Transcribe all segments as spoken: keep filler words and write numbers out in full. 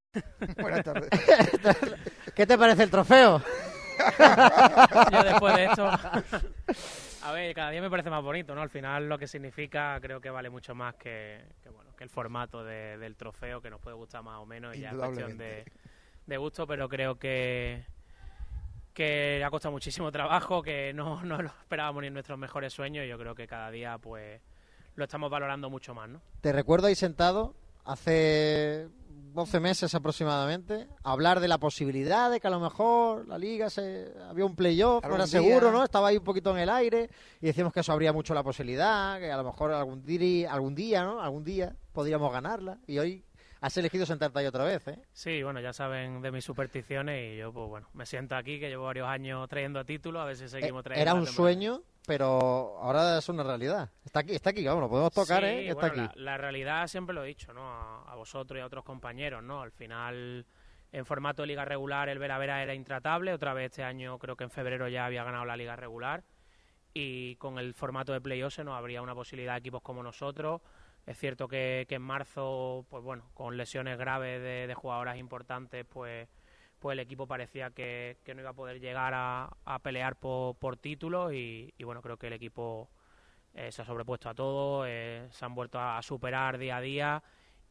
Buenas tardes. ¿Qué te parece el trofeo? Yo después de esto... A ver, cada día me parece más bonito, ¿no? Al final lo que significa creo que vale mucho más que, que, bueno, que el formato de, del trofeo, que nos puede gustar más o menos, y ya es cuestión de, de gusto, pero creo que, que ha costado muchísimo trabajo, que no, no lo esperábamos ni en nuestros mejores sueños, y yo creo que cada día pues lo estamos valorando mucho más, ¿no? Te recuerdo ahí sentado hace doce meses aproximadamente, hablar de la posibilidad de que a lo mejor la liga se había un playoff, no era seguro, ¿no? Estaba ahí un poquito en el aire y decíamos que eso abría mucho la posibilidad, que a lo mejor algún día, algún día, ¿no? Algún día podríamos ganarla, y hoy has elegido sentarte ahí otra vez, ¿eh? Sí, bueno, ya saben de mis supersticiones y yo, pues bueno, me siento aquí, que llevo varios años trayendo títulos, a ver si seguimos trayendo. Era un sueño, pero ahora es una realidad. Está aquí, está aquí, vamos, lo podemos tocar, sí, ¿eh? Está bueno, aquí. La, la realidad siempre lo he dicho, ¿no? A, a vosotros y a otros compañeros, ¿no? Al final, en formato de liga regular, el Vera Vera era intratable. Otra vez este año, creo que en febrero ya había ganado la liga regular. Y con el formato de play-off no habría una posibilidad de equipos como nosotros. Es cierto que, que en marzo, pues bueno, con lesiones graves de, de jugadoras importantes, pues pues el equipo parecía que, que no iba a poder llegar a, a pelear por, por títulos y, y bueno, creo que el equipo eh, se ha sobrepuesto a todo, eh, se han vuelto a, a superar día a día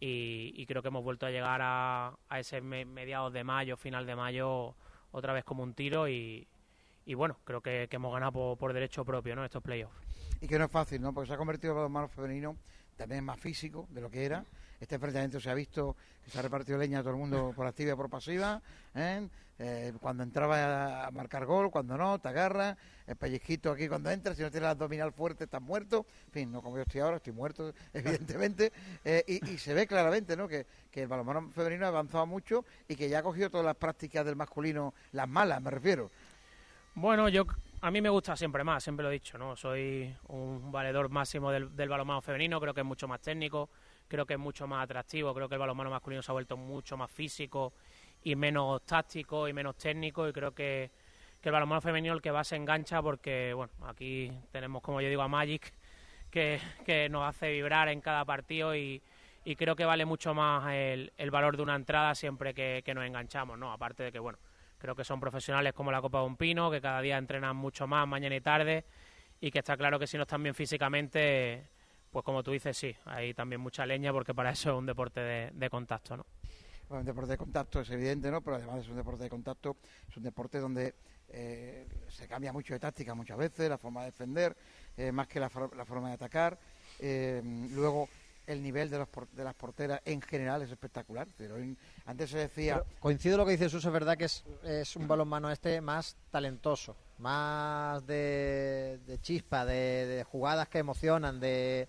y, y creo que hemos vuelto a llegar a, a ese me, mediados de mayo, final de mayo, otra vez como un tiro y, y bueno, creo que, que hemos ganado por, por derecho propio, ¿no? Estos playoffs. Y que no es fácil, ¿no? Porque se ha convertido el balonmano femenino también más físico de lo que era. Este enfrentamiento se ha visto que se ha repartido leña a todo el mundo por activa y por pasiva, ¿eh? Eh, cuando entraba a marcar gol, cuando no, te agarra, el pellizquito aquí cuando entras, si no tienes el abdominal fuerte estás muerto, en fin, no como yo estoy ahora, estoy muerto evidentemente, eh, y, y se ve claramente, ¿no? que, que el balonmano femenino ha avanzado mucho y que ya ha cogido todas las prácticas del masculino, las malas me refiero. Bueno, yo a mí me gusta siempre más, siempre lo he dicho, ¿no? Soy un valedor máximo del, del balonmano femenino, creo que es mucho más técnico, creo que es mucho más atractivo, creo que el balonmano masculino se ha vuelto mucho más físico y menos táctico y menos técnico, y creo que, que el balonmano femenino el que va se engancha porque, bueno, aquí tenemos, como yo digo, a Magic, que, que nos hace vibrar en cada partido y, y creo que vale mucho más el, el valor de una entrada siempre que, que nos enganchamos, ¿no? Aparte de que, bueno, creo que son profesionales como la Copa de un Pino, que cada día entrenan mucho más, mañana y tarde, y que está claro que si no están bien físicamente, pues como tú dices, sí, hay también mucha leña, porque para eso es un deporte de, de contacto, ¿no? Bueno, un deporte de contacto es evidente, ¿no? Pero además es un deporte de contacto, es un deporte donde eh, se cambia mucho de táctica muchas veces, la forma de defender, eh, más que la, for la forma de atacar. Eh, luego, el nivel de, los por de las porteras en general es espectacular. Pero antes se decía... Pero coincido lo que dice Suso, es verdad que es, es un balonmano este más talentoso, más de, de chispa, de, de jugadas que emocionan, de...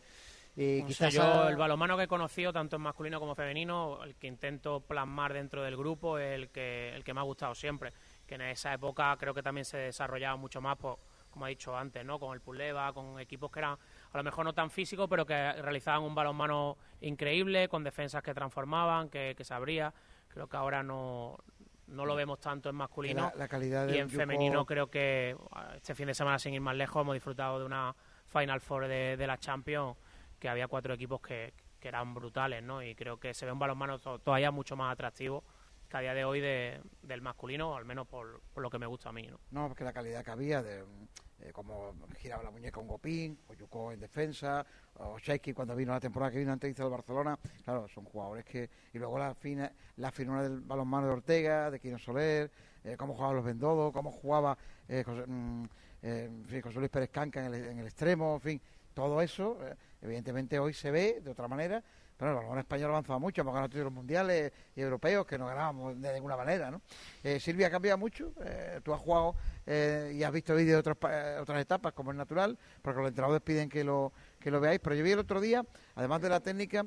Y no quizás sé, yo a... el balonmano que he conocido, tanto en masculino como femenino, el que intento plasmar dentro del grupo es el que, el que me ha gustado siempre, que en esa época creo que también se desarrollaba mucho más, pues, como he dicho antes, ¿no? Con el Puleva, con equipos que eran a lo mejor no tan físicos, pero que realizaban un balonmano increíble, con defensas que transformaban, que, que se abría. Creo que ahora no, no lo vemos tanto en masculino. La, la calidad y en Yuko... femenino creo que este fin de semana, sin ir más lejos, hemos disfrutado de una Final Four de, de la Champions, que había cuatro equipos que, que eran brutales, ¿no? Y creo que se ve un balonmano to, todavía mucho más atractivo que a día de hoy de, del masculino, al menos por, por lo que me gusta a mí, ¿no? No, porque la calidad que había, de, eh, como giraba la muñeca un Gopín, o Yuko en defensa, o Shaiki cuando vino la temporada que vino antes hizo el Barcelona, claro, son jugadores que... Y luego la, fina, la finura del balonmano de Ortega, de Quino Soler, eh, cómo jugaban los Bendodo, cómo jugaba eh, José, mm, eh, en fin, José Luis Pérez Canca en el, en el extremo, en fin... Todo eso, eh, evidentemente hoy se ve de otra manera, pero el balonmano español ha avanzado mucho, hemos ganado títulos mundiales y europeos que no ganábamos de ninguna manera, ¿no? Eh, Silvia, ha cambiado mucho, eh, tú has jugado eh, y has visto vídeos de otros, eh, otras etapas, como es natural, porque los entrenadores piden que lo, que lo veáis, pero yo vi el otro día, además de la técnica,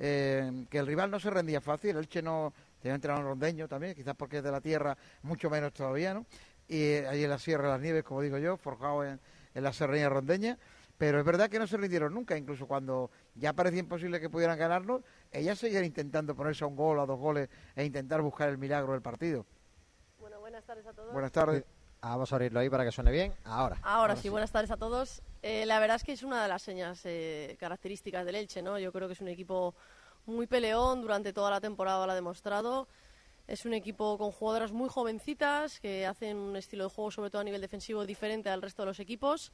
eh, que el rival no se rendía fácil, el Elche no, tenía entrenador rondeño también, quizás porque es de la tierra, mucho menos todavía, ¿no? Y eh, ahí en la Sierra de las Nieves, como digo yo, forjado en, en la serranía rondeña. Pero es verdad que no se rindieron nunca, incluso cuando ya parecía imposible que pudieran ganarnos, ellas seguían intentando ponerse a un gol o a dos goles e intentar buscar el milagro del partido. Bueno, buenas tardes a todos. Buenas tardes. Ah, vamos a abrirlo ahí para que suene bien. Ahora. Ahora, Ahora sí, sí, buenas tardes a todos. Eh, la verdad es que es una de las señas eh, características del Elche, ¿no? Yo creo que es un equipo muy peleón, durante toda la temporada lo ha demostrado. Es un equipo con jugadoras muy jovencitas que hacen un estilo de juego, sobre todo a nivel defensivo, diferente al resto de los equipos,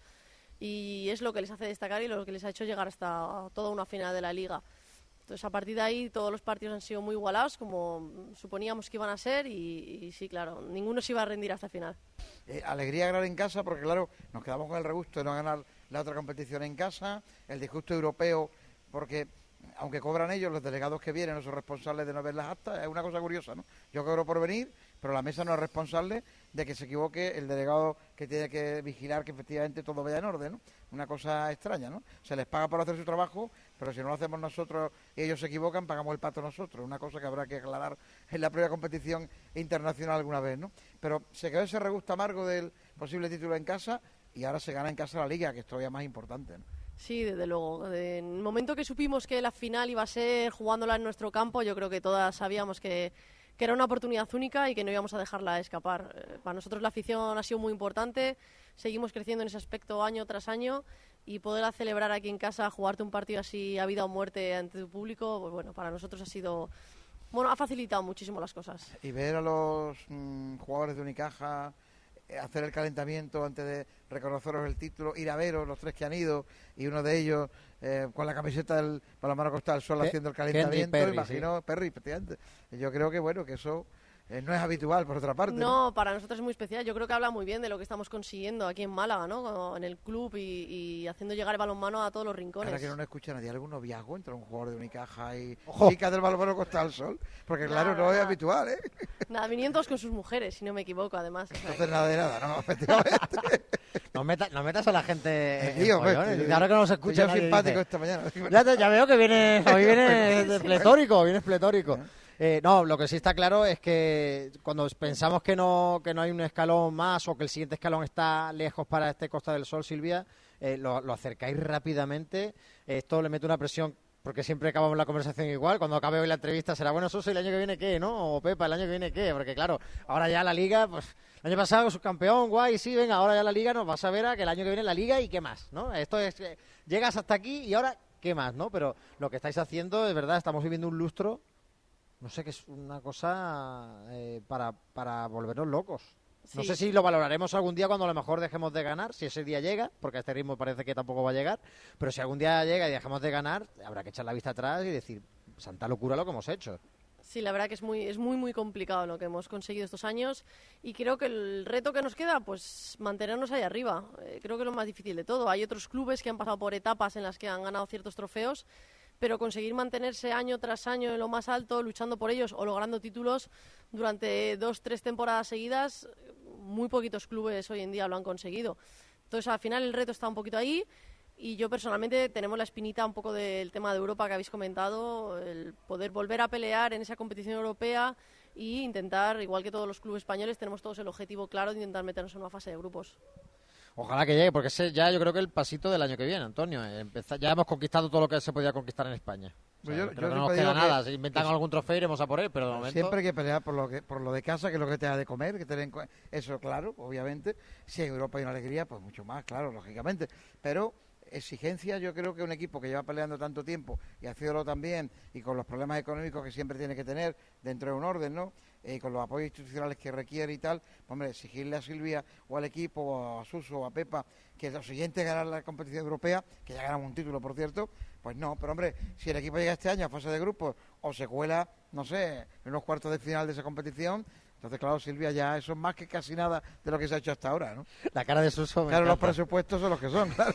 y es lo que les hace destacar y lo que les ha hecho llegar hasta toda una final de la Liga. Entonces, a partir de ahí, todos los partidos han sido muy igualados, como suponíamos que iban a ser, y, y sí, claro, ninguno se iba a rendir hasta el final. Eh, alegría ganar en casa, porque claro, nos quedamos con el regusto de no ganar la otra competición en casa, el disgusto europeo, porque aunque cobran ellos, los delegados que vienen no son responsables de no ver las actas. Es una cosa curiosa, ¿no? Yo cobro por venir, pero la mesa no es responsable de que se equivoque el delegado que tiene que vigilar que efectivamente todo vaya en orden, ¿no? Una cosa extraña, ¿no? Se les paga por hacer su trabajo, pero si no lo hacemos nosotros y ellos se equivocan, pagamos el pato nosotros. Una cosa que habrá que aclarar en la propia competición internacional alguna vez, ¿no? Pero se quedó ese regusto amargo del posible título en casa, y ahora se gana en casa la Liga, que es todavía más importante, ¿no? Sí, desde luego. En el momento que supimos que la final iba a ser jugándola en nuestro campo, yo creo que todas sabíamos que, que era una oportunidad única y que no íbamos a dejarla escapar. Eh, para nosotros la afición ha sido muy importante, seguimos creciendo en ese aspecto año tras año, y poder celebrar aquí en casa, jugarte un partido así a vida o muerte ante tu público, pues bueno, para nosotros ha sido... Bueno, ha facilitado muchísimo las cosas. Y ver a los mmm, jugadores de Unicaja hacer el calentamiento antes de reconoceros el título, ir a veros, los tres que han ido, y uno de ellos eh, con la camiseta del Balonmano Costa del Sol Pe- haciendo el calentamiento, Perry, imagino, sí. Perry, efectivamente. Yo creo que bueno, que eso eh, no es habitual, por otra parte. No, ¿no? Para nosotros es muy especial. Yo creo que habla muy bien de lo que estamos consiguiendo aquí en Málaga, ¿no? En el club, y, y haciendo llegar el balonmano a todos los rincones. Ahora que no nos escucha nadie, ¿algún noviazgo entre un jugador de Unicaja y ¡Ojo! chicas del Balonmano Costa del Sol? Porque claro, Nada, no es nada. habitual, ¿eh? Nada, vinieron todos con sus mujeres, si no me equivoco, además. O sea, Entonces nada de nada, ¿no? Efectivamente. No metas, no metas a la gente en Tío, follones. pues, Y ahora que no se Soy escucha yo nadie, simpático dice, esta mañana. ya, te- ya veo que viene, hoy viene pletórico, viene pletórico. Eh, no, lo que sí está claro es que cuando pensamos que no que no hay un escalón más, o que el siguiente escalón está lejos para este Costa del Sol, Silvia, eh, lo, lo acercáis rápidamente. Esto le mete una presión, porque siempre acabamos la conversación igual. Cuando acabe hoy la entrevista será, bueno, Soso, ¿el año que viene qué, no? O Pepa, ¿el año que viene qué? Porque claro, ahora ya la Liga, pues el año pasado subcampeón, guay, sí, venga, ahora ya la Liga nos vas a ver a que el año que viene la Liga y qué más, ¿no? Esto es, eh, llegas hasta aquí y ahora qué más, ¿no? Pero lo que estáis haciendo, es verdad, estamos viviendo un lustro, no sé, que es una cosa eh, para, para volvernos locos. No sí. sé si lo valoraremos algún día cuando a lo mejor dejemos de ganar, si ese día llega, porque a este ritmo parece que tampoco va a llegar, pero si algún día llega y dejamos de ganar, habrá que echar la vista atrás y decir, santa locura lo que hemos hecho. Sí, la verdad que es muy, es muy, muy complicado lo que hemos conseguido estos años, y creo que el reto que nos queda, pues mantenernos ahí arriba. Eh, creo que es lo más difícil de todo. Hay otros clubes que han pasado por etapas en las que han ganado ciertos trofeos, pero conseguir mantenerse año tras año en lo más alto, luchando por ellos o logrando títulos durante dos, tres temporadas seguidas, muy poquitos clubes hoy en día lo han conseguido. Entonces, al final el reto está un poquito ahí, y yo personalmente tenemos la espinita un poco del tema de Europa que habéis comentado, el poder volver a pelear en esa competición europea e intentar, igual que todos los clubes españoles, tenemos todos el objetivo claro de intentar meternos en una fase de grupos. Ojalá que llegue, porque ese ya yo creo que el pasito del año que viene, Antonio. eh, empezar- ya hemos conquistado todo lo que se podía conquistar en España. O sea, Pues yo- creo yo que no nos siempre queda digo que- nada. Si inventan que- algún trofeo iremos a por él, pero de momento... Siempre hay que pelear por lo que por lo de casa, que es lo que te da de comer, que tener en cuen- eso claro, obviamente. Si en Europa hay una alegría, pues mucho más, claro, lógicamente. Pero exigencia, yo creo que un equipo que lleva peleando tanto tiempo y haciéndolo también, y con los problemas económicos que siempre tiene que tener dentro de un orden, ¿no? Y con los apoyos institucionales que requiere y tal, pues, hombre, exigirle a Silvia o al equipo, o a Suso o a Pepa, que lo siguiente es ganar la competición europea, que ya ganamos un título, por cierto, pues no, pero hombre, si el equipo llega este año a fase de grupos o se cuela, no sé, en unos cuartos de final de esa competición, entonces, claro, Silvia, ya eso es más que casi nada de lo que se ha hecho hasta ahora, ¿no? La cara de Suso me Claro, los encanta. presupuestos son los que son, claro.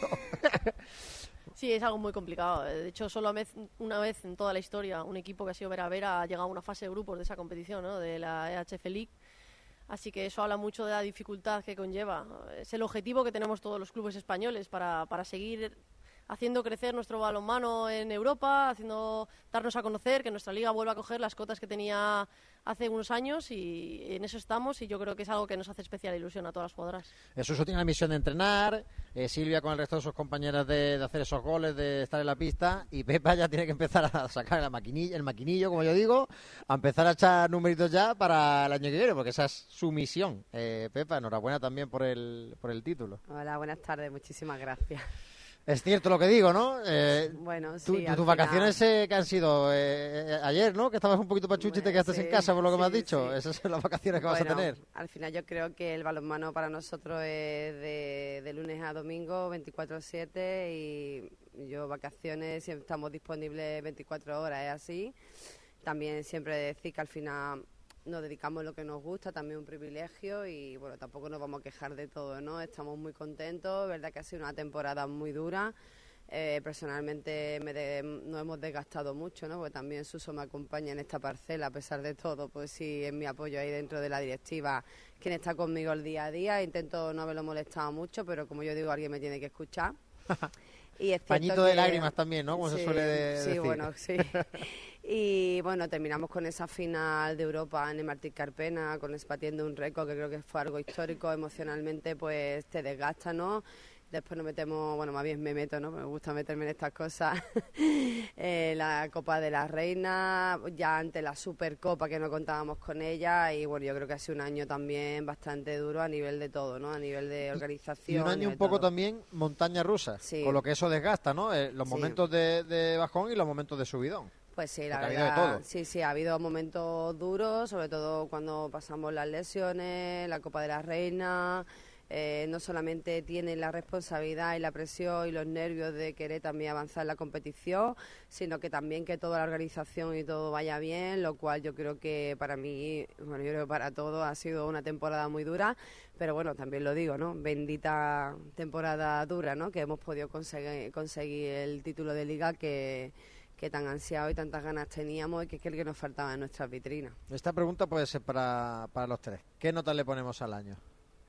Sí, es algo muy complicado. De hecho, solo una vez en toda la historia un equipo que ha sido Vera Vera ha llegado a una fase de grupos de esa competición, ¿no? De la E H F League. Así que eso habla mucho de la dificultad que conlleva. Es el objetivo que tenemos todos los clubes españoles para, para seguir haciendo crecer nuestro balonmano en Europa, haciendo darnos a conocer, que nuestra liga vuelva a coger las cotas que tenía hace unos años, y en eso estamos, y yo creo que es algo que nos hace especial ilusión a todas las jugadoras. Suso tiene la misión de entrenar, eh, Silvia con el resto de sus compañeras de, de hacer esos goles, de estar en la pista, y Pepa ya tiene que empezar a sacar la maquinilla, el maquinillo, como yo digo, a empezar a echar numeritos ya para el año que viene, porque esa es su misión. Eh, Pepa, enhorabuena también por el, por el título. Hola, buenas tardes, muchísimas gracias. Es cierto lo que digo, ¿no? Eh, bueno, sí. tu, tu, tus vacaciones eh, que han sido eh, ayer, ¿no? Que estabas un poquito pachuchi y te quedaste sí, en casa, por lo que sí, me has dicho. sí. Esas son las vacaciones que bueno, vas a tener. Al final yo creo que el balonmano para nosotros es de, de lunes a domingo, veinticuatro siete, y yo vacaciones siempre estamos disponibles veinticuatro horas, es así. También siempre decir que al final nos dedicamos a lo que nos gusta, también un privilegio, y bueno, tampoco nos vamos a quejar de todo, ¿no? Estamos muy contentos, verdad que ha sido una temporada muy dura. Eh, personalmente me de, nos hemos desgastado mucho, ¿no? Porque también Suso me acompaña en esta parcela, a pesar de todo, pues sí, es mi apoyo ahí dentro de la directiva, quien está conmigo el día a día. Intento no haberlo molestado mucho, pero como yo digo, alguien me tiene que escuchar. Y es Pañito que, de lágrimas también, ¿no? Como sí, se suele de, sí, decir. bueno, sí. Y bueno, terminamos con esa final de Europa en el Martín Carpena, con batiendo un récord que creo que fue algo histórico. Emocionalmente pues te desgasta, ¿no? Después nos metemos, bueno, más bien me meto, ¿no? Me gusta meterme en estas cosas. eh, la Copa de la Reina, ya ante la Supercopa, que no contábamos con ella, y bueno, yo creo que ha sido un año también bastante duro a nivel de todo, ¿no? A nivel de organización. Y un año un poco todo. también montaña rusa, sí. con lo que eso desgasta, ¿no? Eh, los sí. momentos de, de bajón y los momentos de subidón. Pues sí, la Porque verdad, ha habido de todo. sí, sí, ha habido momentos duros, sobre todo cuando pasamos las lesiones, la Copa de la Reina. Eh, no solamente tienen la responsabilidad y la presión y los nervios de querer también avanzar en la competición, sino que también que toda la organización y todo vaya bien, lo cual yo creo que para mí, bueno, yo creo que para todos ha sido una temporada muy dura, pero bueno, también lo digo, ¿no? Bendita temporada dura, ¿no? Que hemos podido conseguir, conseguir el título de Liga que... que tan ansiado y tantas ganas teníamos, y que es el que nos faltaba en nuestras vitrinas. Esta pregunta puede ser para, para los tres. ¿Qué nota le ponemos al año?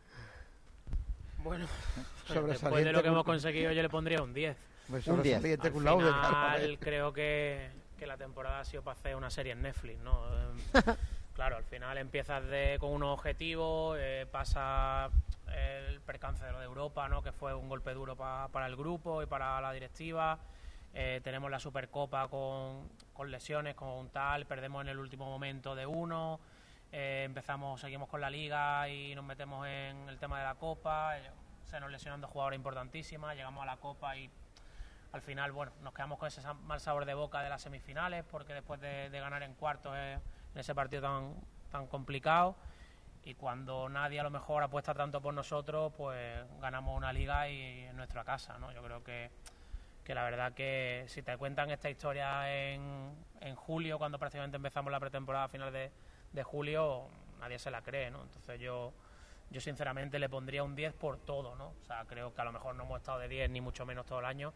Bueno, después de lo que hemos conseguido yo le pondría un diez. Pues un diez. Al final creo que, que la temporada ha sido para hacer una serie en Netflix, ¿no? Claro, al final empiezas de, con unos objetivos, eh, pasa el percance de lo de Europa, ¿no? Que fue un golpe duro pa, para el grupo y para la directiva. Eh, tenemos la Supercopa con, con lesiones, con tal, perdemos en el último momento de uno. Eh, empezamos, seguimos con la Liga y nos metemos en el tema de la Copa, eh, se nos lesionan dos jugadores importantísimas, llegamos a la Copa y al final, bueno, nos quedamos con ese mal sabor de boca de las semifinales, porque después de, de ganar en cuartos eh, en ese partido tan, tan complicado, y cuando nadie a lo mejor apuesta tanto por nosotros, pues ganamos una Liga y en nuestra casa, ¿no? Yo creo que, que la verdad que si te cuentan esta historia en, en julio, cuando prácticamente empezamos la pretemporada a final de de julio, nadie se la cree, ¿no? Entonces yo yo sinceramente le pondría un diez por todo, ¿no? O sea, creo que a lo mejor no hemos estado de diez ni mucho menos todo el año,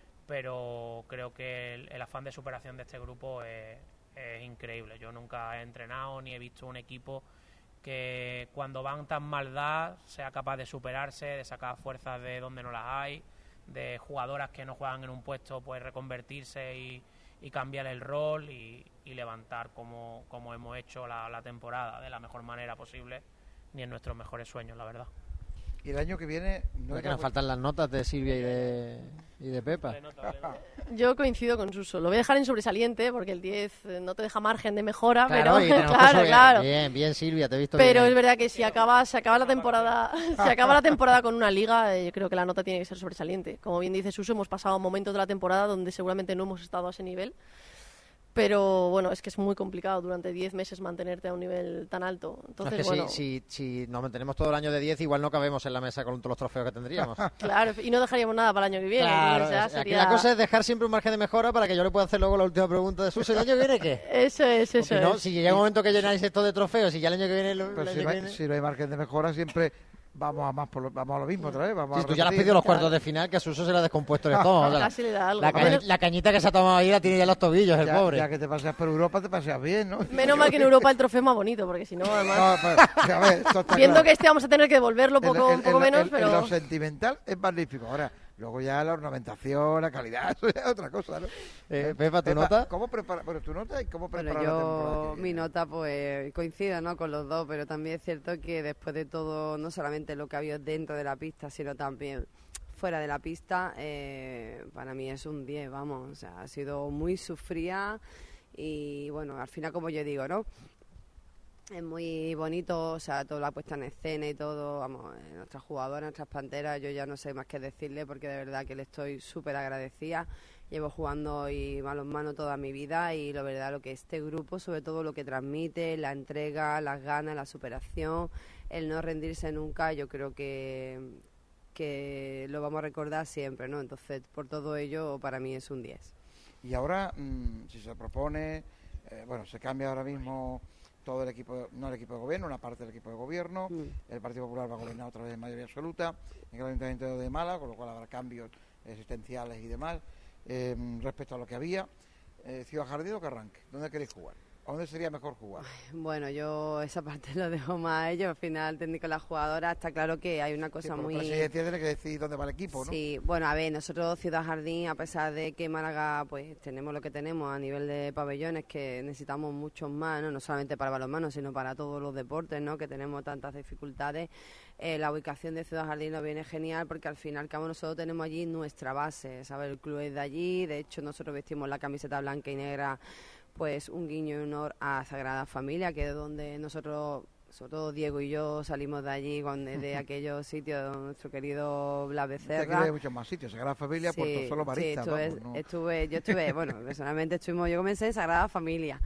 pero creo que el, el afán de superación de este grupo es, es increíble. Yo nunca he entrenado ni he visto un equipo que cuando van tan maldad sea capaz de superarse, de sacar fuerzas de donde no las hay, de jugadoras que no juegan en un puesto pues reconvertirse y y cambiar el rol y, y levantar como, como hemos hecho la, la temporada de la mejor manera posible, ni en nuestros mejores sueños, la verdad. Y el año que viene... No es que nos faltan las notas de Silvia y de, y de Pepa. Vale, nota, vale, nota. Yo coincido con Suso. Lo voy a dejar en sobresaliente porque el diez no te deja margen de mejora, Claro, y pero tenemos claro, que claro. Bien, bien, Silvia, te he visto Pero bien. es verdad que si acaba, se acaba la temporada, se acaba la temporada con una liga, eh, yo creo que la nota tiene que ser sobresaliente. Como bien dice Suso, hemos pasado momentos de la temporada donde seguramente no hemos estado a ese nivel. Pero bueno, es que es muy complicado durante diez meses mantenerte a un nivel tan alto. Entonces, es que bueno, si, si, si nos mantenemos todo el año de diez, igual no cabemos en la mesa con todos los trofeos que tendríamos. claro, y no dejaríamos nada para el año que viene. Claro, entonces ya es- aquí sería- la cosa es dejar siempre un margen de mejora para que yo le pueda hacer luego la última pregunta de Suso. ¿El año que viene qué? Eso es, eso Porque no, es. si llega un momento que llenáis esto de trofeos y ya el año que viene... Lo, el Pero año si que no, hay, viene- si no hay margen de mejora, siempre vamos a más por lo, vamos a lo mismo otra vez. Vamos Si a tú ya le has repetir. pedido los cuartos de final, que a Suso se le ha descompuesto el estómago. o sea, Casi le da algo. la, ca- Menos- la cañita que se ha tomado ahí la tiene ya en los tobillos, el Ya, pobre. ya que te paseas por Europa, te paseas bien, ¿no? Menos mal que en Europa el trofeo es más bonito, porque si no, además... No, pues, a ver, esto está Viendo claro. que este vamos a tener que devolverlo En- poco, en- un poco en- menos, en- pero... en lo sentimental es magnífico. Ahora, luego ya la ornamentación, la calidad, eso ya es otra cosa, ¿no? Eh, Pepa, ¿tu nota? ¿Cómo prepara, bueno, tu nota y cómo Bueno, prepara la temporada yo, que mi viene? nota, pues coincido, ¿no?, con los dos, pero también es cierto que después de todo, no solamente lo que ha habido dentro de la pista, sino también fuera de la pista, eh, para mí es un diez, vamos, o sea, ha sido muy sufrida y, bueno, al final, como yo digo, ¿no?, es muy bonito, o sea, toda la puesta en escena y todo, vamos, eh, nuestras jugadoras, nuestras panteras, yo ya no sé más qué decirle porque de verdad que le estoy súper agradecida. Llevo jugando y balonmano toda mi vida y la verdad lo que este grupo, sobre todo lo que transmite, la entrega, las ganas, la superación, el no rendirse nunca, yo creo que, que lo vamos a recordar siempre, ¿no? Entonces, por todo ello, para mí es un diez. Y ahora, mmm, si se propone, eh, bueno, se cambia ahora mismo todo el equipo, no el equipo de gobierno, una parte del equipo de gobierno, mm. el Partido Popular va a gobernar otra vez en mayoría absoluta en el Ayuntamiento de Málaga, con lo cual habrá cambios existenciales y demás. Eh, respecto a lo que había, eh, Ciudad Jardín o Carranque, ¿dónde queréis jugar? ¿A dónde sería mejor jugar? Bueno, yo esa parte lo dejo más a ellos. Al final, técnico de la jugadora, está claro que hay una cosa sí, muy... La presidencia tiene que decidir dónde va el equipo, ¿no? Sí, bueno, a ver, nosotros Ciudad Jardín, a pesar de que Málaga, pues tenemos lo que tenemos a nivel de pabellones, que necesitamos muchos más, ¿no? No solamente para balonmano, sino para todos los deportes, ¿no? Que tenemos tantas dificultades. Eh, la ubicación de Ciudad Jardín nos viene genial porque al fin y al cabo nosotros tenemos allí nuestra base, ¿sabes? El club es de allí, de hecho nosotros vestimos la camiseta blanca y negra, pues un guiño en honor a Sagrada Familia, que es donde nosotros, sobre todo Diego y yo, salimos de allí, con, de aquellos sitios de nuestro querido Blas Becerra. Aquí hay muchos más sitios, Sagrada Familia, sí, Puerto Solo, Marista. Sí, estuve, vamos, ¿no? estuve, yo estuve, bueno, personalmente estuvimos, yo comencé en Sagrada Familia.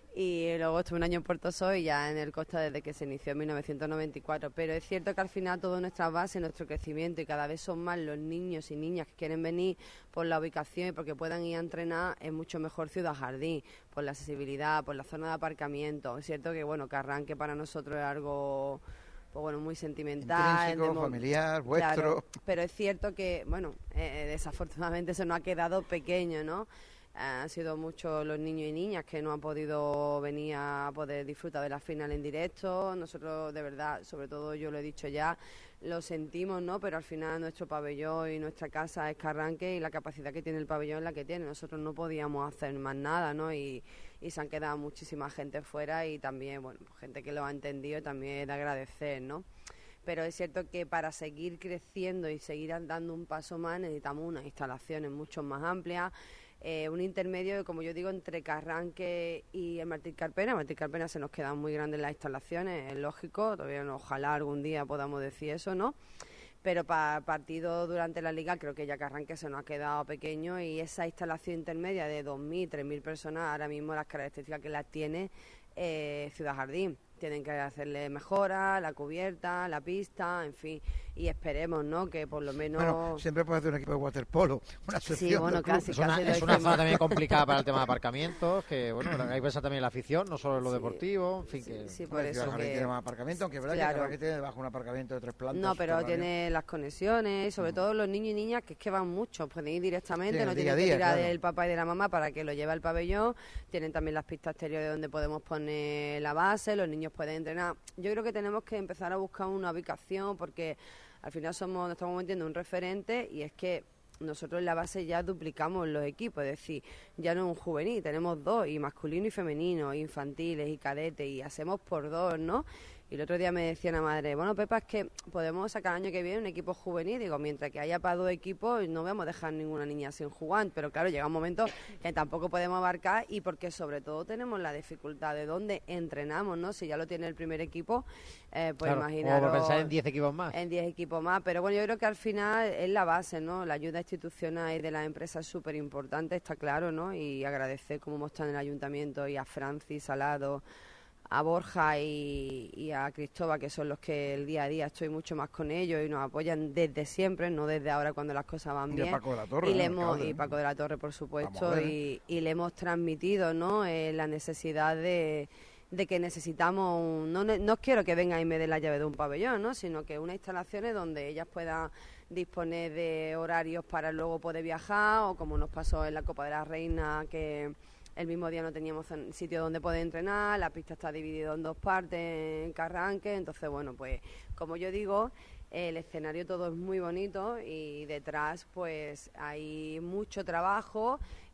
Y luego estuve un año en Puerto Sol y ya en el Costa desde que se inició en mil novecientos noventa y cuatro. Pero es cierto que al final toda nuestra base, nuestro crecimiento y cada vez son más los niños y niñas que quieren venir por la ubicación y porque puedan ir a entrenar, es mucho mejor Ciudad Jardín, por la accesibilidad, por la zona de aparcamiento. Es cierto que, bueno, que Arranque para nosotros es algo... pues bueno, muy sentimental. Intrínseco, familiar, vuestro. Claro, pero es cierto que, bueno, eh, desafortunadamente se nos ha quedado pequeño, ¿no? Han sido muchos los niños y niñas que no han podido venir a poder disfrutar de la final en directo. Nosotros, de verdad, sobre todo yo lo he dicho ya, lo sentimos, ¿no? Pero al final nuestro pabellón y nuestra casa es Carranque y la capacidad que tiene el pabellón es la que tiene. Nosotros no podíamos hacer más nada, ¿no? Y, y se han quedado muchísima gente fuera y también, bueno, gente que lo ha entendido y también es de agradecer, ¿no? Pero es cierto que para seguir creciendo y seguir dando un paso más necesitamos unas instalaciones mucho más amplias. Eh, un intermedio, como yo digo, entre Carranque y el Martín Carpena. El Martín Carpena se nos quedan muy grandes las instalaciones, es lógico, todavía no, ojalá algún día podamos decir eso, ¿no? Pero para partido durante la liga creo que ya Carranque se nos ha quedado pequeño y esa instalación intermedia de dos mil, tres mil personas, ahora mismo las características que las tiene eh, Ciudad Jardín. Tienen que hacerle mejoras, la cubierta, la pista, en fin, y esperemos, ¿no? Que por lo menos... Bueno, siempre puede hacer un equipo de waterpolo, una sección sí, bueno, del club. casi, es una, casi es una zona también complicada para el tema de aparcamientos, que bueno, hay que pensar también en la afición, no solo en lo sí, deportivo, en fin, sí, que... Sí, por bueno, eso que... tiene más aparcamiento, aunque es verdad claro. que tiene debajo un aparcamiento de tres plantas. No, pero tiene las conexiones, y sobre uh-huh. todo los niños y niñas, que es que van mucho, pueden ir directamente, sí, no tienen que tirar claro. del papá y de la mamá para que lo lleve al pabellón, tienen también las pistas exteriores donde podemos poner la base, los niños pueden entrenar. Yo creo que tenemos que empezar a buscar una ubicación porque al final somos, nos estamos metiendo un referente y es que nosotros en la base ya duplicamos los equipos, es decir, ya no es un juvenil, tenemos dos, y masculino y femenino, infantiles y cadetes, y hacemos por dos, ¿no? Y el otro día me decía una madre, bueno, Pepa, es que podemos sacar el año que viene un equipo juvenil. Digo, mientras que haya para dos equipos, no vamos a dejar ninguna niña sin jugar. Pero claro, llega un momento que tampoco podemos abarcar y porque sobre todo tenemos la dificultad de dónde entrenamos, ¿no? Si ya lo tiene el primer equipo, eh, pues claro, imaginaros... o pensar en diez equipos más. En diez equipos más. Pero bueno, yo creo que al final es la base, ¿no? La ayuda institucional y de las empresas es súper importante, está claro, ¿no? Y agradecer como hemos estado en el ayuntamiento y a Francis Salado, a Borja y, y a Cristóbal, que son los que el día a día estoy mucho más con ellos y nos apoyan desde siempre, no desde ahora cuando las cosas van bien. Y Paco de la Torre. Y, le ¿no? hemos, y Paco de la Torre, por supuesto, y, y le hemos transmitido, ¿no? Eh, la necesidad de, de que necesitamos, un, no, no quiero que vengan y me den la llave de un pabellón, ¿no? Sino que unas instalaciones donde ellas puedan disponer de horarios para luego poder viajar, o como nos pasó en la Copa de la Reina, que el mismo día no teníamos sitio donde poder entrenar, la pista está dividida en dos partes en Carranque, entonces bueno, pues como yo digo, el escenario todo es muy bonito y detrás pues hay mucho trabajo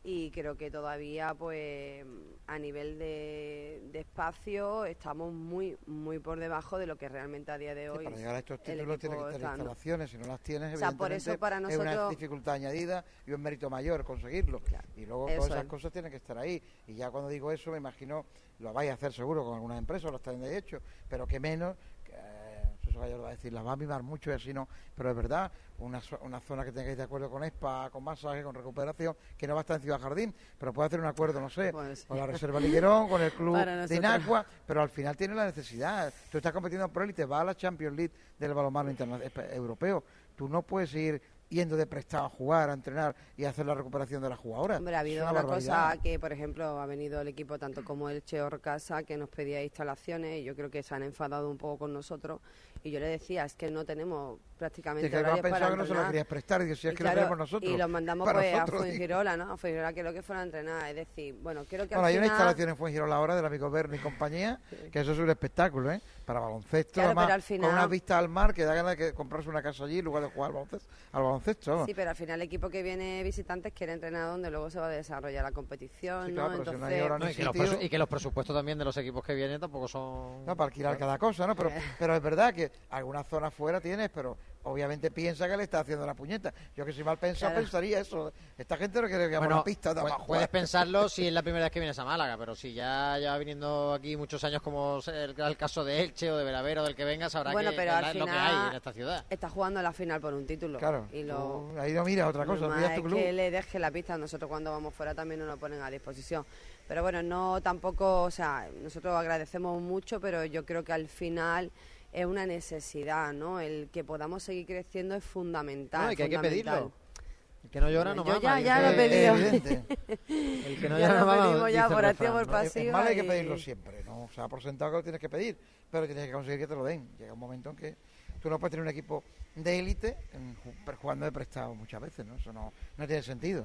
y creo que todavía pues a nivel de, de espacio estamos muy muy por debajo de lo que realmente a día de hoy sí, para llegar a estos el títulos tienes equipo que tener está dando. instalaciones, si no las tienes, O sea, por evidentemente eso para es una nosotros- dificultad añadida y un mérito mayor conseguirlo. Claro, Y luego eso todas esas es. cosas tienen que estar ahí. Y ya cuando digo eso, me imagino, lo vais a hacer seguro con algunas empresas, lo están de hecho, pero que menos, que, eh, Suso Gallo lo va a decir, la va a mimar mucho y así no, pero es verdad, una, zo- una zona que tengáis de acuerdo con spa, con masaje, con recuperación, que no va a estar en Ciudad Jardín, pero puede hacer un acuerdo, no sé, Bueno, sí. con la Reserva Liguerón, con el club Para de nosotros. Inacua, pero al final tiene la necesidad. Tú estás compitiendo en Pro Elite, vas a la Champions League del balonmano interna- espa- europeo. Tú no puedes ir yendo de prestado a jugar, a entrenar y a hacer la recuperación de las jugadoras. Hombre, ha Es habido una una, barbaridad. cosa que, por ejemplo, ha venido el equipo tanto como el Che Orcasa, que nos pedía instalaciones, y yo creo que se han enfadado un poco con nosotros, y yo le decía, es que no tenemos prácticamente Es que han horarios para pensado que no se lo entrenar. querías prestar, y que si es Y que claro, lo tenemos nosotros. y los mandamos para pues, a nosotros, digo. Fuengirola, ¿no? A Fuengirola, que lo que fuera a entrenar. Es decir, bueno, quiero que Bueno, al hay una final... instalación en Fuengirola ahora del amigo Berni y compañía, que eso es un espectáculo, ¿eh? Para baloncesto, Claro, además, pero al final- con una vista al mar que da ganas de que comprarse una casa allí en lugar de jugar al baloncesto. Al baloncesto vamos. Sí, pero al final el equipo que viene visitantes quiere entrenar donde luego se va a desarrollar la competición, Sí, ¿no? claro, pero si no Entonces, hay hora No, y, que los sitio. presu- y que los presupuestos también de los equipos que vienen tampoco son... No, para alquilar cada cosa, ¿no? Pero, Eh. pero es verdad que algunas zonas fuera tienes, pero obviamente piensa que le está haciendo la puñeta. Yo que si mal pensado Claro. pensaría eso. Esta gente no quiere que hagamos Bueno, una pista de pu- abajo. puedes pensarlo si es la primera vez que vienes a Málaga, pero si ya lleva viniendo aquí muchos años, como el, el caso de Elche o de Veravero, del que venga, sabrá Bueno, que, pero que al la- lo que final- hay en esta ciudad. está jugando la final por un título. Claro, Y lo... tú ahí no miras otra cosa, normal miras tu es club. que le deje la pista. Nosotros cuando vamos fuera también nos lo ponen a disposición. Pero bueno, no tampoco, o sea, nosotros agradecemos mucho, pero yo creo que al final es una necesidad, ¿no? El que podamos seguir creciendo es fundamental. No, y que hay que fundamental. pedirlo. El que no llora no Yo mama. ya- dice- ya lo he pedido. Evidente. El que no Ya llora lo no mama, pedimos ya dice por el activa, refrán. por No, es- es pasiva malo, hay que y- pedirlo siempre, ¿no? O sea, por sentado que lo tienes que pedir, pero tienes que conseguir que te lo den. Llega un momento en que tú no puedes tener un equipo de élite en ju- pero jugando de prestado muchas veces, ¿no? Eso no, no tiene sentido.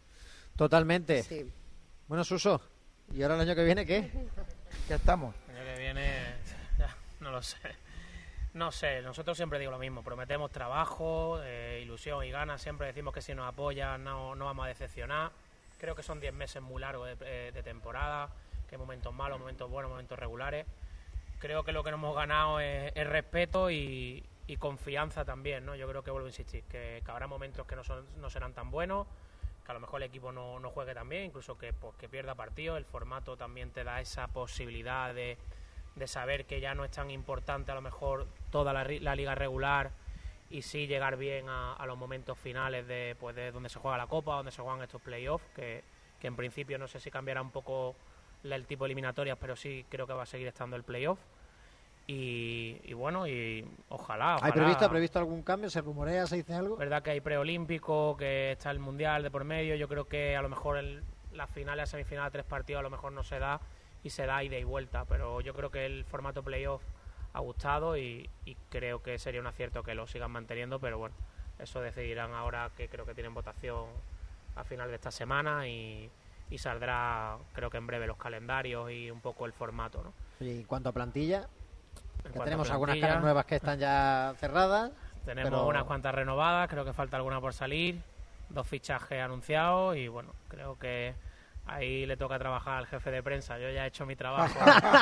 Totalmente. Sí. Bueno, Suso, ¿y ahora el año que viene qué? Ya estamos. El año que viene, ya, no lo sé. No sé, nosotros siempre digo lo mismo, prometemos trabajo, eh, ilusión y ganas, siempre decimos que si nos apoyan no, no vamos a decepcionar. Creo que son diez meses muy largos de, eh, de temporada, que hay momentos malos, momentos buenos, momentos regulares. Creo que lo que nos hemos ganado es, es respeto y, y confianza también, ¿no? Yo creo que vuelvo a insistir, que, que habrá momentos que no, son, no serán tan buenos, que a lo mejor el equipo no, no juegue tan bien, incluso que, pues, que pierda partidos. El formato también te da esa posibilidad de, de saber que ya no es tan importante a lo mejor toda la, ri- la liga regular y sí llegar bien a, a los momentos finales de, pues, de donde se juega la Copa, donde se juegan estos playoffs, que, que en principio no sé si cambiará un poco la- el tipo de eliminatorias, pero sí creo que va a seguir estando el playoff. Y, y bueno, y ojalá, ojalá. ¿Hay previsto, ¿Ha previsto algún cambio? ¿Se rumorea? ¿Se dice algo? Verdad que hay preolímpico, que está el mundial de por medio. Yo creo que a lo mejor el, la final, la semifinal, tres partidos a lo mejor no se da y se da ida y vuelta. Pero yo creo que el formato playoff ha gustado y, y creo que sería un acierto que lo sigan manteniendo. Pero bueno, eso decidirán ahora, que creo que tienen votación a final de esta semana y, y saldrá, creo que en breve, los calendarios y un poco el formato, ¿no? Oye, y en cuanto a plantilla, En que cuanto a tenemos algunas plantilla, caras nuevas que están ya cerradas. Tenemos pero- unas cuantas renovadas, creo que falta alguna por salir, dos fichajes anunciados y bueno, creo que ahí le toca trabajar al jefe de prensa. Yo ya he hecho mi trabajo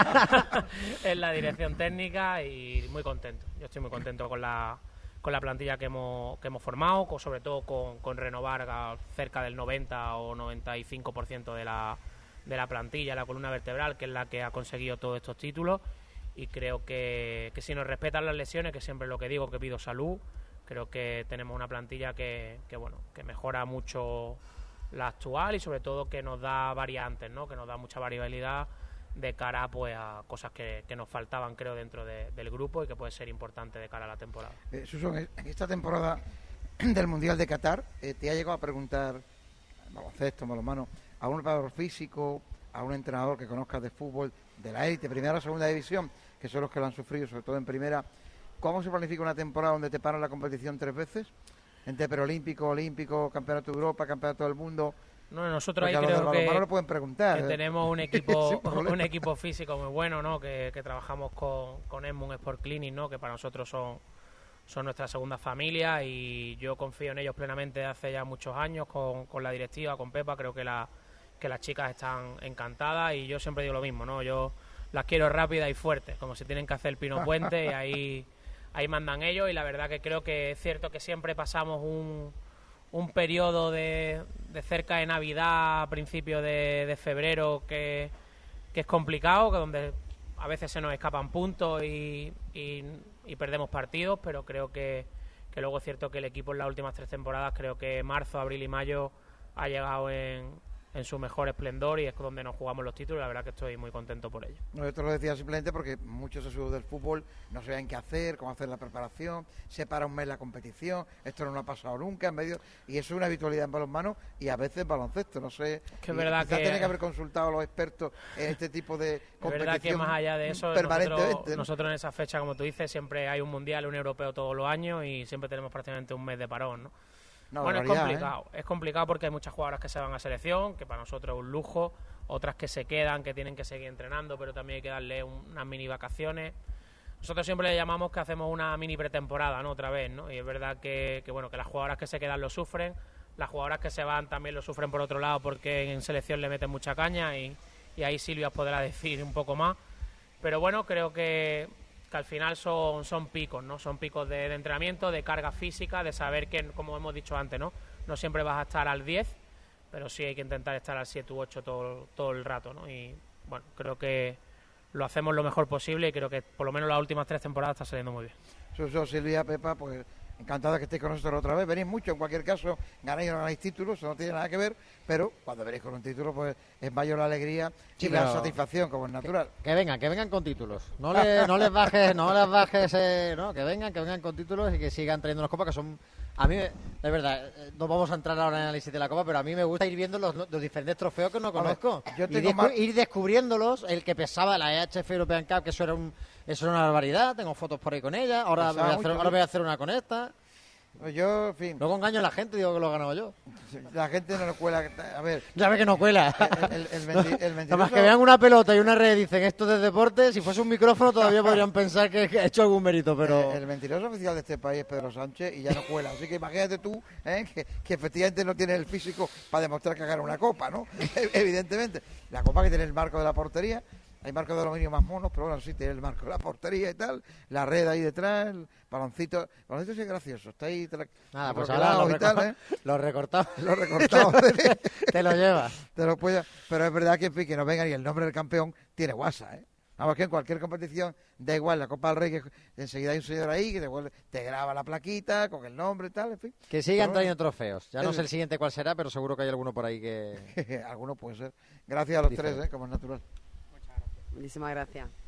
en la dirección técnica y muy contento. Yo estoy muy contento con la con la plantilla que hemos, que hemos formado, con, sobre todo con, con renovar a cerca del noventa o noventa y cinco por ciento de la, de la plantilla, la columna vertebral, que es la que ha conseguido todos estos títulos. Y creo que, que si nos respetan las lesiones, que siempre es lo que digo, que pido salud, creo que tenemos una plantilla que, que bueno, que mejora mucho la actual y sobre todo que nos da variantes, ¿no? Que nos da mucha variabilidad de cara, pues, a cosas que, que nos faltaban, creo, dentro de- del grupo y que puede ser importante de cara a la temporada. Eh, Suso, en en esta temporada del Mundial de Qatar, eh, ¿te ha llegado a preguntar, baloncesto, balonmano, a un preparador físico, a un entrenador que conozcas de fútbol, de la élite, primera o segunda división, que son los que lo han sufrido, sobre todo en primera, cómo se planifica una temporada donde te paran la competición tres veces? Entre preolímpico, olímpico, campeonato de Europa, campeonato del mundo. No, nosotros Porque ahí a los del creo balonmano que... lo pueden preguntar. que ¿eh? tenemos un equipo Sin problema. un equipo físico muy bueno, ¿no? Que, que trabajamos con, con Edmund Sport Clinic, ¿no? Que para nosotros son son nuestra segunda familia y yo confío en ellos plenamente desde hace ya muchos años con, con la directiva, con Pepa. Creo que, la, que las chicas están encantadas y yo siempre digo lo mismo, ¿no? Yo las quiero rápidas y fuertes, como si tienen que hacer el Pino Puente y ahí, ahí mandan ellos. Y la verdad que creo que es cierto que siempre pasamos un, un periodo de, de cerca de Navidad, a principios de, de febrero, que, que es complicado, que donde a veces se nos escapan puntos y, y, y perdemos partidos, pero creo que, que luego es cierto que el equipo en las últimas tres temporadas, creo que marzo, abril y mayo ha llegado en, en su mejor esplendor y es donde nos jugamos los títulos. La verdad que estoy muy contento por ello. No, esto lo decía simplemente porque muchos asiduos del fútbol no sabían qué hacer, cómo hacer la preparación, se para un mes la competición, esto no nos ha pasado nunca en medio, y eso es una habitualidad en balonmano y a veces en baloncesto, no sé. Que es verdad que tiene que haber consultado a los expertos en este tipo de competición. Es verdad que más allá de eso, nosotros, ¿no? nosotros en esa fecha, como tú dices, siempre hay un mundial, un europeo todos los años y siempre tenemos prácticamente un mes de parón, ¿no? No, bueno, es complicado, ¿eh? es complicado porque hay muchas jugadoras que se van a selección, que para nosotros es un lujo, otras que se quedan, que tienen que seguir entrenando, pero también hay que darle un, unas mini vacaciones. Nosotros siempre le llamamos que hacemos una mini pretemporada, ¿no? Otra vez, ¿no? Y es verdad que, que bueno, que las jugadoras que se quedan lo sufren, las jugadoras que se van también lo sufren por otro lado porque en selección le meten mucha caña y, y ahí Silvia os podrá decir un poco más. Pero bueno, creo que que al final son, son picos, ¿no? Son picos de, de entrenamiento, de carga física, de saber que, como hemos dicho antes, ¿no? No siempre vas a estar al diez, pero sí hay que intentar estar al siete u ocho todo, todo el rato, ¿no? Y bueno, creo que lo hacemos lo mejor posible y creo que por lo menos las últimas tres temporadas está saliendo muy bien. Suso, Silvia, Pepa, pues encantada que estéis con nosotros otra vez. Venís mucho, en cualquier caso, ganáis o no ganáis títulos, eso no tiene nada que ver, pero cuando veréis con un título, pues es mayor la alegría sí, y la satisfacción, como es natural. Que, que vengan, que vengan con títulos. No, le, no les bajes, no les bajes, eh, no, que vengan, que vengan con títulos y que sigan trayendo las copas, que son... A mí, es verdad, no vamos a entrar ahora en el análisis de la copa, pero a mí me gusta ir viendo los, los diferentes trofeos que no conozco. Ver, yo tengo y más... ir descubriéndolos, el que pesaba la E H F European Cup, que eso era un eso era una barbaridad, tengo fotos por ahí con ella, ahora, voy a, hacer, ahora voy a hacer una con esta. Yo, en fin. Luego engaño a la gente, digo que lo he ganado yo. La gente no lo cuela. A ver. Ya ve que no cuela. El, el, el, menti, el mentiroso... Nada más que vean una pelota y una red y dicen esto es deporte, si fuese un micrófono todavía podrían pensar que he hecho algún mérito, pero... El, el mentiroso oficial de este país es Pedro Sánchez y ya no cuela. Así que imagínate tú, ¿eh? que, que efectivamente no tiene el físico para demostrar que gana una copa, ¿no? Evidentemente. La copa que tiene el marco de la portería. Hay marcos de aluminio más monos, pero bueno, sí tiene el marco de la portería y tal, la red ahí detrás, el baloncito. El baloncito sí es gracioso, está ahí. Te la, Nada, pues ahora lo, recor tal, ¿eh? lo recortado. Lo recortado. Te lo llevas. Te lo puedes, pero es verdad que, en fin, que no vengan y el nombre del campeón tiene guasa, ¿eh? Vamos, que en cualquier competición, da igual, la Copa del Rey, que enseguida hay un señor ahí que te, vuelve, te graba la plaquita con el nombre y tal, en fin. Que sigan pero, trayendo trofeos. Ya el, no sé el siguiente cuál será, pero seguro que hay alguno por ahí que... Alguno puede ser. Gracias a los Diferente. tres, ¿eh? Como es natural. Muchísimas gracias.